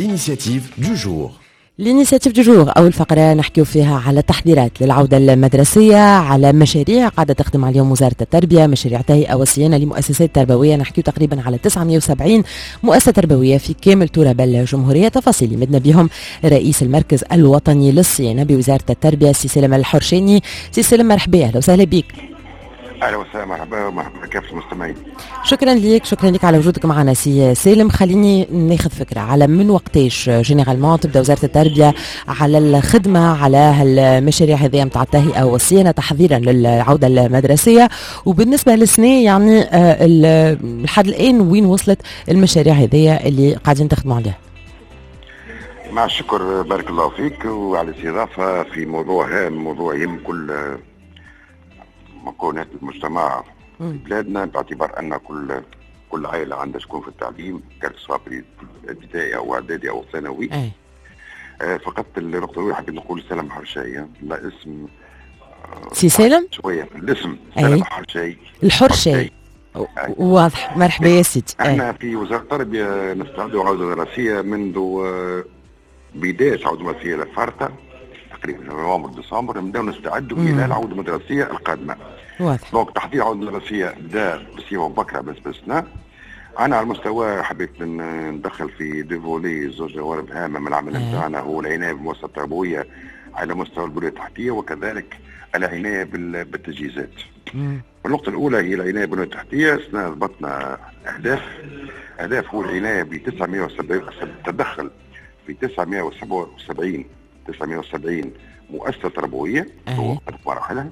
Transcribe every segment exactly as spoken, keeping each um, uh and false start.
l'initiative du jour. الانيسياتيف دو جور أول فقرة نحكيو فيها على تحضيرات للعودة المدرسية، على مشاريع قاعدة تخدم عليهم وزارة التربية، مشاريع تهيئة وصيانة لمؤسسات تربوية. نحكيو تقريبا على تسعمائة وسبعين مؤسسة تربوية في كامل تراب الجمهورية. تفاصيل يمدنا بهم رئيس المركز الوطني للصيانة بوزارة التربية سي سالم الحرشاني. سي سالم مرحبا، أهلا وسهلا بك. اهلا وسهلا، مرحبا مرحبا كافة المستمعين. شكرا لك شكرا لك على وجودك معنا سي سالم. خليني ناخذ فكره على من وقتاش جينيرالمون تبدا وزاره التربيه على الخدمه على هالمشاريع هذه نتاع التهيئه والصيانه تحضيرا للعوده المدرسيه، وبالنسبه للسنه يعني لحد الان وين وصلت المشاريع هذه اللي قاعدين تخدموا عليها؟ مع الشكر، بارك الله فيك وعلى الاستضافه في موضوع هام، موضوع يهم كل مكونات المجتمع في بلادنا، باعتبار ان كل كل عائله عندها شكون في التعليم، كان سواء في الابتدائي او اعدادي او ثانوي. آه فقط النقطه الاولى حبيت نقول سالم حرشاي، لا اسم آه سي سالم شويه الاسم سالم حرشاي الحرشاي واضح. مرحبا يا سيدي. احنا في وزاره التربيه نستعدوا عوده دراسيه منذ آه بدايه عوده دراسيه لفارتا تقريبا نوفمبر ديسمبر، نبداو نستعدوا الى العوده المدرسيه القادمه. واضح. دونك تحضير العوده المدرسيه بدا بصيغه مبكره بالنسبه لنا. انا على المستوى حبيت ندخل في ديفولي زوج جوانب هامه من العمل نتاعنا، هو العنايه بالمؤسسه التربويه على مستوى البنيه التحتيه، وكذلك العنايه بالتجهيزات. النقطه الاولى هي العنايه بالبنيه التحتيه. ضبطنا اهداف اهداف هو العنايه ب تسعمائة وسبعين التدخل في تسعمائة وسبعين مؤسسه تربويه في مراحلها.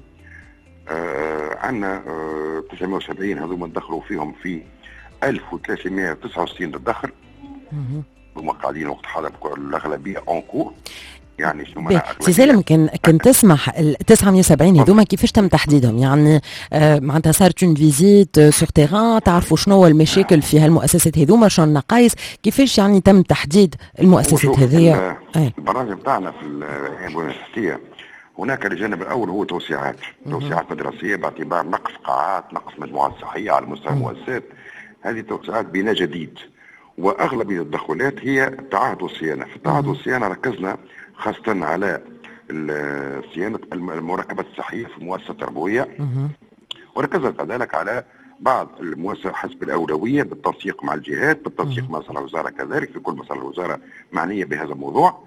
آه عندنا آه تسعمائة وسبعين هذوما ندخلوا فيهم في ألف وثلاثمائة وتسعة وستين تدخل، هما قاعدين وقت حاضر الاغلبيه اونكور. يعني شنو سي سالم كان كان تسمح ال تسعمائة وسبعين هذوما كيفاش تم تحديدهم؟ يعني آه معناتها صارت اون فيزيت سور تيران، تعرفوا شنو هو المشاكل في هالمؤسسات هذوما، شنو النقائص، كيفاش يعني تم تحديد المؤسسات هذه؟ البرنامج بتاعنا في البنيه التحتيه هناك الجانب الاول هو توسيعات توسيعات مدرسيه باعتبار نقص قاعات، نقص مجموعات صحيه على مستوى المؤسسات. هذه توسيعات بناء جديد، واغلبيه التدخلات هي التعهد والصيانه. في التعهد والصيانه ركزنا خاصه على صيانه المراقبه الصحيه في المؤسسه التربويه، وركزنا كذلك على بعض المؤسسات حسب الاولويه بالتنسيق مع الجهات، بالتنسيق مع مصالح الوزاره كذلك، في كل مصالح الوزاره معنيه بهذا الموضوع.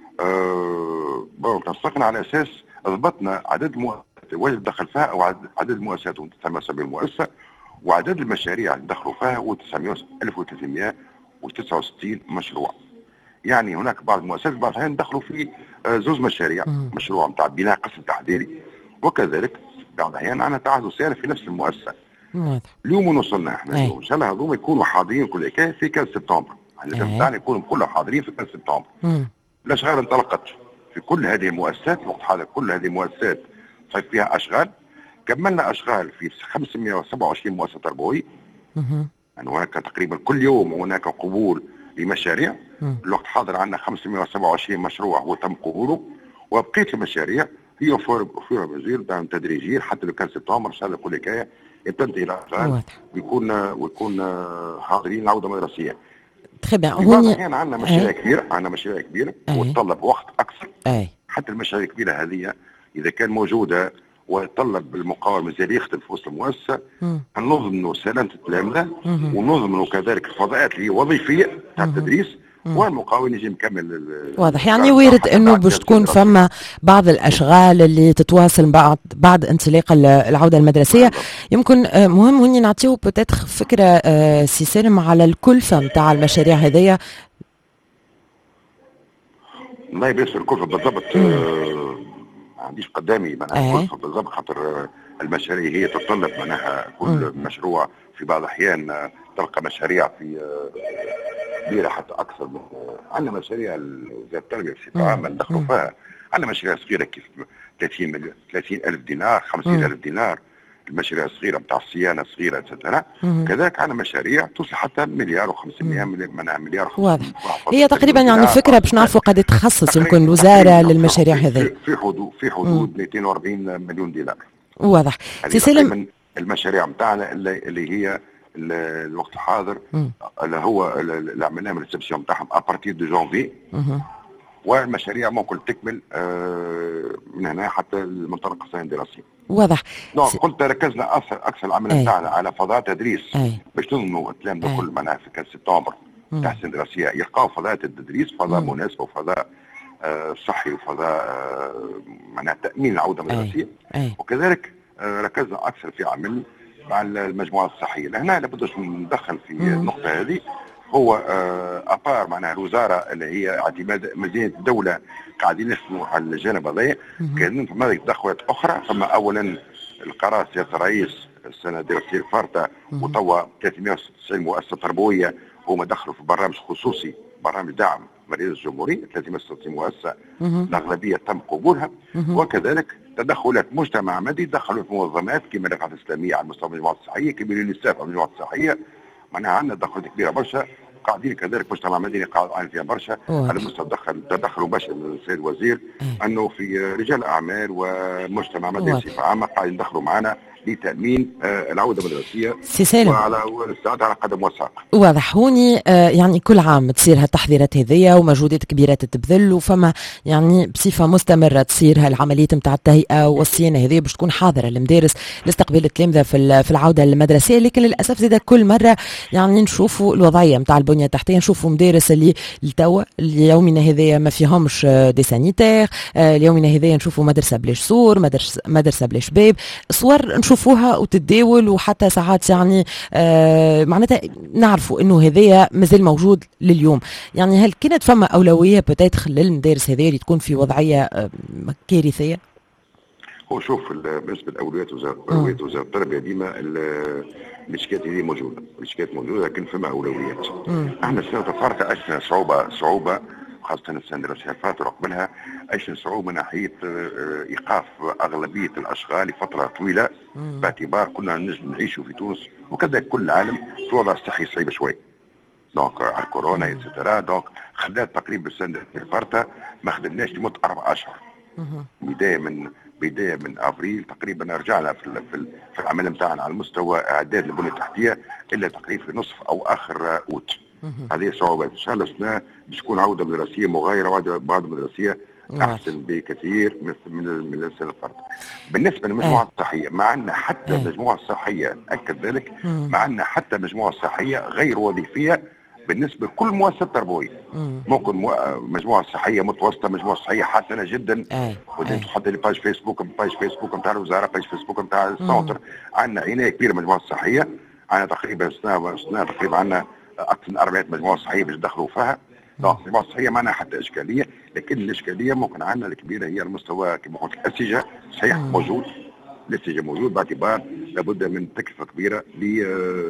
أه تنسقنا على اساس ضبطنا عدد المؤسسات واجب دخل فيها او عدد المؤسسات تسعمائة وسبعين مؤسسه، وعدد المشاريع اللي دخلوا فيها هو ألف وثلاثمائة وتسعة وستين مشروع. يعني هناك بعض المؤسسات بعض الاحيان دخلوا في زوج مشاريع، مشروع نتاع بناء قسم تحضيري، وكذلك بعض الاحيان عندنا تعهد وصيانه في نفس المؤسسه. اليوم وصلنا احنا اليوم ان شاء الله هذوما يكونوا حاضرين كل حكايه في كاس سبتمبر، الهدف بتاعنا يكونوا كلهم حاضرين في كاس سبتمبر. الاشغال انطلقت في كل هذه المؤسسات الوقت حاضر، كل هذه المؤسسات صار فيها اشغال. كملنا اشغال في خمسمائة وسبعة وعشرين مؤسسه تربويه. يعني هناك تقريبا كل يوم هناك قبول لمشاريع. الوقت حاضر عندنا خمسمائة وسبعة وعشرين مشروع هو تم قبوله، وبقيه المشاريع هي فيها مزيد تدريجيا حتى لو كان سبتمبر ان شاء الله كل حكايه تنتهي الاشغال ويكون ويكون حاضرين العوده المدرسيه. تخبع هوني احيانا عندنا مشاريع كبيره، عندنا مشاريع كبيره وتطلب وقت اكثر. أي. حتى المشاريع الكبيره هذه اذا كان موجوده وتطلب المقاول مازال يخدم في وسط المؤسسه، نضمنوا سلامه التلامذه ونضمنوا كذلك الفضاءات اللي هي وظيفيه تاع التدريس، والمقاول يجي مكمل. واضح. يعني وارد انه باش تكون فما بعض الاشغال اللي تتواصل بعد بعد انطلاق العوده المدرسيه. يمكن مهم هني نعطيو بوتيتر فكره سي سالم على الكلفه نتاع المشاريع هذيا. والله بالنسبه للكلفه بالضبط ما عنديش قدامي معناها الكلفه بالضبط، خاطر المشاريع هي تتطلب معناها كل مشروع في بعض الاحيان تلقى مشاريع في كبيره حتى اكثر من عندنا مشاريع وزاره التربيه بصفه عامه ندخلوا فيها. عندنا مشاريع صغيره كيف ثلاثين ألف دينار، خمسين ألف دينار، المشاريع الصغيره نتاع الصيانه الصغيره اتسترا. كذلك عندنا مشاريع توصل حتى مليار وخمسمائة معناها مليار. واضح. هي تقريبا يعني فكره باش نعرفوا قد تخصص يمكن الوزاره للمشاريع هذه في حدود في حدود مئتين وأربعين مليون دينار. واضح. سي سالم المشاريع نتاعنا اللي, اللي هي الوقت الحاضر اللي هو اللي عملناه من السبسيون نتاعهم ابارتير دو جانفي، والمشاريع ممكن تكمل من هنا حتى المنطقه السنه الدراسيه. واضح. س... قلت ركزنا اكثر اكثر العمل نتاعنا على فضاء تدريس باش نضمنوا الكلام ده كل معناها في كان سبتمبر تاع السنه الدراسيه يلقاو فضاء التدريس فضاء مناسب وفضاء آه صحي وفضاء آه معناها تامين العوده المدرسيه. وكذلك آه ركزنا اكثر في عمل مع المجموعات الصحيه. لهنا لابد ندخل في النقطه هذه هو آه ابار معناها الوزاره اللي هي اعتماد ميزانيه الدوله قاعدين نخدموا على الجانب هذايا. كاينين فما تدخلات اخرى. فما اولا القرار سياده الرئيس السنه الدراسيه الفارطه وتوا ثلاثمائة وستة وتسعين مؤسسه تربويه هما دخلوا في برنامج خصوصي برنامج دعم مريض الجمهوريه ثلاثمائة وستة وستين مؤسسه الاغلبيه تم قبولها. وكذلك تدخلات مجتمع مدني دخلوا في منظمات كما الرفعه الاسلاميه على مستوى المجموعات الصحيه كما اليونيسيف على المجموعات الصحيه. معناها عندنا تدخلات كبيره برشا قاعدين كذلك مجتمع مدني قاعد فيها برشا على مستوى تدخل تدخل مباشر من السيد الوزير انه في رجال اعمال ومجتمع مدني بصفه عامه قاعدين يدخلوا معنا لتامين آه العوده المدرسيه سي سالم وعلى الاستعداد على قدم وساق. واضح. هوني آه يعني كل عام تصير هالتحضيرات هذيا ومجهودات كبيره تتبذل وفما يعني بصفه مستمره تصير هالعمليات نتاع التهيئه والصيانه هذه باش تكون حاضره المدارس لاستقبال التلامذه في في العوده المدرسيه. لكن للاسف زاد كل مره يعني نشوفوا الوضعيه نتاع البنيه التحتيه، نشوفوا مدارس اللي لتوا ليومنا هذايا ما فيهمش دي سانيتير، آه ليومنا هذايا نشوفوا مدرسه بلاش سور، مدرسه مدرسه بلاش باب، صور نشوفوها وتتداول وحتى ساعات يعني آه معناتها نعرفوا انه هذايا مازال موجود لليوم. يعني هل كانت فما اولويه بتاتخ للمدارس هذه اللي تكون في وضعيه آه كارثيه؟ هو شوف بالنسبه لاولويات وزاره اولويات وزاره التربيه ديما المشكلات هذه موجوده، المشكلات موجوده لكن فما اولويات. احنا السنه الفارطه عشنا صعوبه صعوبه خاصة السنة الدراسية الفاترة قبلها عشنا صعوبة ناحية إيقاف أغلبية الأشغال لفترة طويلة باعتبار كنا نعيشوا في تونس وكذلك كل العالم في وضع صحي صعيب شوي. دونك على الكورونا ايتترا دونك خلات تقريبا السنة الفاترة ما خدمناش لمدة أربع أشهر. بداية من بداية من أبريل تقريبا رجعنا في في العمل نتاعنا على مستوى إعداد البنية التحتية إلا تقريبا في نصف أو آخر أوت. هذه صعوبات. ان شاء الله السنه باش تكون عوده مدرسيه مغايره وعوده مدرسيه احسن بكثير من من السنه الفارطه. بالنسبه للمجموعه الصحيه ما عندنا حتى المجموعه الصحيه اكد ذلك ما عندنا حتى مجموعه صحيه غير وظيفيه بالنسبه لكل مؤسسه تربويه. ممكن مجموعه صحيه متوسطه مجموعه صحيه حسنه جدا ودي تحط لي باج فيسبوك باج فيسبوك نتاع الوزاره باج فيسبوك نتاع السونتر. عندنا عنايه كبيره مجموعه صحيه. عندنا تقريبا سنه سنه تقريبا عندنا اكثر من أربعمائة مجموعه صحيه باش يدخلوا فيها. المجموعه الصحيه ما عندنا حتى اشكاليه لكن الاشكاليه ممكن عندنا الكبيره هي المستوى كما قلت الاسجه صحيح موجود الاسجه موجود باعتبار لابد من تكلفه كبيره ل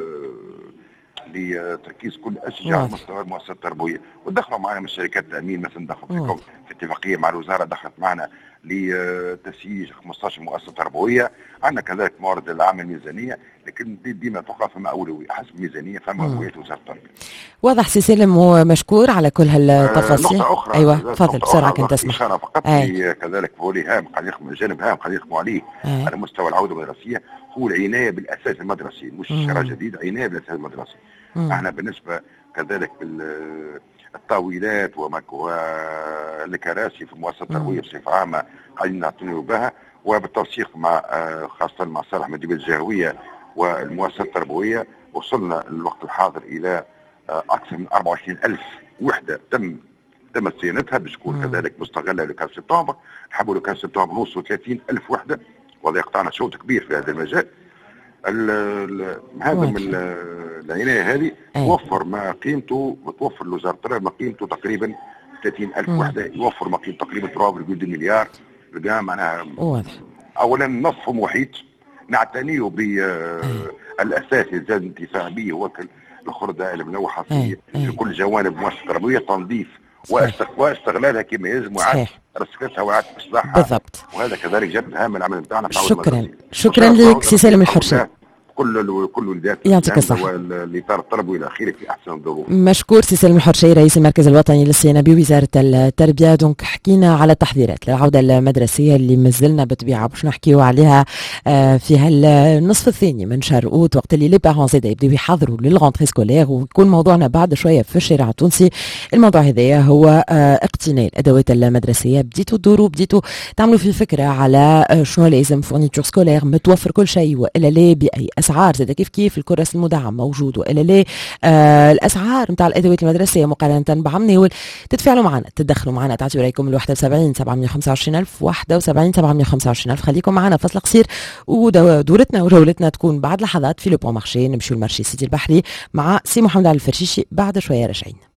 لتركيز كل الاسجه على مستوى المؤسسات التربويه. ودخلوا معنا من شركات التامين مثلا دخلوا في اتفاقيه مع الوزاره دخلت معنا لتسييج خمسطاش مؤسسه تربويه. عندنا كذلك موارد العام الميزانيه لكن دي ديما تبقى فما اولويه حسب الميزانيه فما اولويات وزاره التربيه. واضح سي سالم ومشكور على كل هالتفاصيل. نقطه اخرى ايوه تفضل بسرعه كنت اسمع. اشاره فقط في كذلك فولي هام قاعد يخدم جانب هام قاعد يخدموا عليه أي. على مستوى العوده المدرسيه هو العنايه بالاساس المدرسي مش شراء جديد عنايه بالاساس المدرسي. احنا بالنسبه كذلك بالطاولات والكراسي في المؤسسه التربويه بصفه عامه قاعدين نعتنيوا بها وبالتنسيق مع خاصه مع صالح مديريه الجهويه والمؤسسات التربويه وصلنا الوقت الحاضر الى اكثر من أربعة وعشرين ألف وحده تم تم صيانتها باش تكون كذلك مستغله لكان سبتمبر. نحبوا لكان سبتمبر نوصلوا ثلاثين ألف وحده وهذا يقطعنا شوط كبير في هذا المجال. هذا من العنايه هذه توفر ما قيمته وتوفر لوزاره التربيه ما قيمته تقريبا ثلاثين ألف وحده يوفر ما قيمته تقريبا ثلاثة فاصلة اثنين مليار. لقى معناها اولا نصف محيط نعتنيه بالاساس اللي زاد الانتفاع به هو الخردة الملوحه في, في كل جوانب المؤسسه التربويه تنظيف واستغلالها كما يجب وعاد رسكتها وعاد اصلاحها بالضبط. وهذا كذلك جد هام العمل بتاعنا. شكرا شكرا لك سي سالم الحرشي. كل كل ولدات يعطيك الصحة. والاطار التربوي الى اخره في احسن الظروف. مشكور سي سالم الحرشي رئيس المركز الوطني للصيانه بوزاره التربيه. دونك حكينا على التحضيرات للعوده المدرسيه اللي مازلنا بالطبيعه باش نحكيو عليها في هالنصف الثاني من شهر اوت، وقت اللي لي بارون زاد يبداو يحضروا للغونتري سكولير، ويكون موضوعنا بعد شويه في الشارع التونسي. الموضوع هذايا هو اقتناء الادوات المدرسيه. بديتوا تدوروا، بديتوا تعملوا في فكره على شنو لازم، فورنيتور سكولير متوفر كل شيء والا لا، باي اسعار، زاد كيف كيف الكرس المدعم موجود والا لا، آه الاسعار نتاع الادوات المدرسيه مقارنه بعام ناول. تتفاعلوا معنا، تدخلوا معنا، تعطيوا رايكم ال واحد وسبعين سبعمية وخمسة وعشرين ألف واحد وسبعين سبعمية وخمسة وعشرين ألف. خليكم معنا فصل قصير ودورتنا وجولتنا تكون بعد لحظات في لو بون مارشي. نمشيو لمارشي سيدي البحري مع سي محمد علي الفرشيشي، بعد شويه راجعين.